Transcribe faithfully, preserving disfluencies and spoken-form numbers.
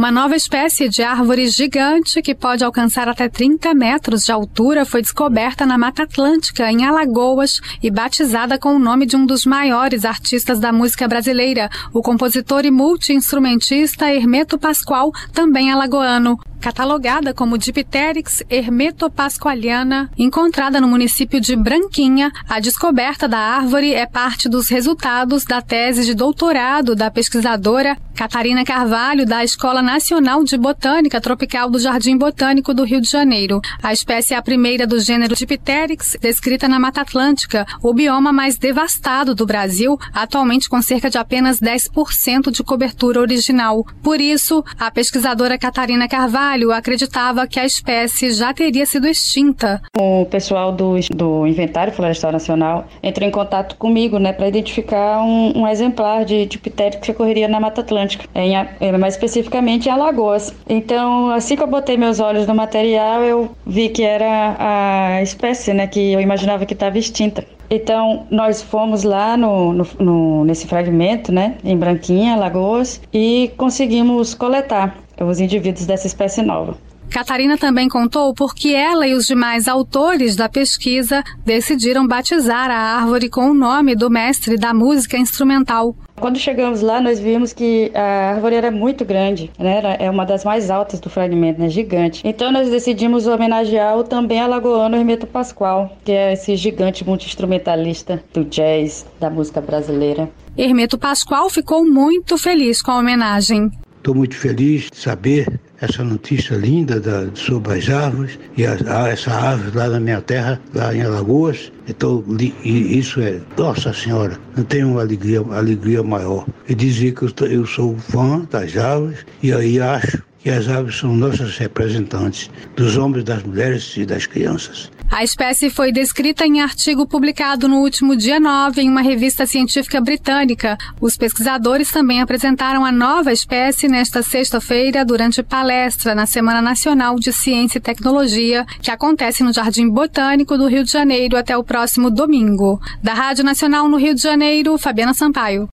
Uma nova espécie de árvore gigante que pode alcançar até trinta metros de altura foi descoberta na Mata Atlântica, em Alagoas, e batizada com o nome de um dos maiores artistas da música brasileira, o compositor e multi-instrumentista Hermeto Pascoal, também alagoano. Catalogada como Dipteryx hermetopascoaliana, encontrada no município de Branquinha, a descoberta da árvore é parte dos resultados da tese de doutorado da pesquisadora Catarina Carvalho, da Escola Nacional de Botânica Tropical do Jardim Botânico do Rio de Janeiro. A espécie é a primeira do gênero Dipteryx, descrita na Mata Atlântica, o bioma mais devastado do Brasil, atualmente com cerca de apenas dez por cento de cobertura original. Por isso, a pesquisadora Catarina Carvalho acreditava que a espécie já teria sido extinta. O pessoal do, do Inventário Florestal Nacional entrou em contato comigo, né, para identificar um, um exemplar de Dipteryx que ocorreria na Mata Atlântica, em, mais especificamente em Alagoas. Então, assim que eu botei meus olhos no material, eu vi que era a espécie, né, que eu imaginava que estava extinta. Então, nós fomos lá no, no, no, nesse fragmento, né, em Branquinha, Alagoas, e conseguimos coletar os indivíduos dessa espécie nova. Catarina também contou por que ela e os demais autores da pesquisa decidiram batizar a árvore com o nome do mestre da música instrumental. Quando chegamos lá, nós vimos que a árvore era muito grande, né? É uma das mais altas do fragmento, né? Gigante. Então nós decidimos homenagear o também alagoano Hermeto Pascoal, que é esse gigante multi-instrumentalista do jazz, da música brasileira. Hermeto Pascoal ficou muito feliz com a homenagem. Estou muito feliz de saber essa notícia linda da, sobre as árvores, e a, a, essa árvore lá na minha terra, lá em Alagoas. Então, e isso é, nossa senhora, não tem uma alegria, alegria maior. E dizer que eu, eu sou fã das árvores, e aí acho que as árvores são nossas representantes, dos homens, das mulheres e das crianças. A espécie foi descrita em artigo publicado no último dia nove em uma revista científica britânica. Os pesquisadores também apresentaram a nova espécie nesta sexta-feira durante palestra na Semana Nacional de Ciência e Tecnologia, que acontece no Jardim Botânico do Rio de Janeiro até o próximo domingo. Da Rádio Nacional no Rio de Janeiro, Fabiana Sampaio.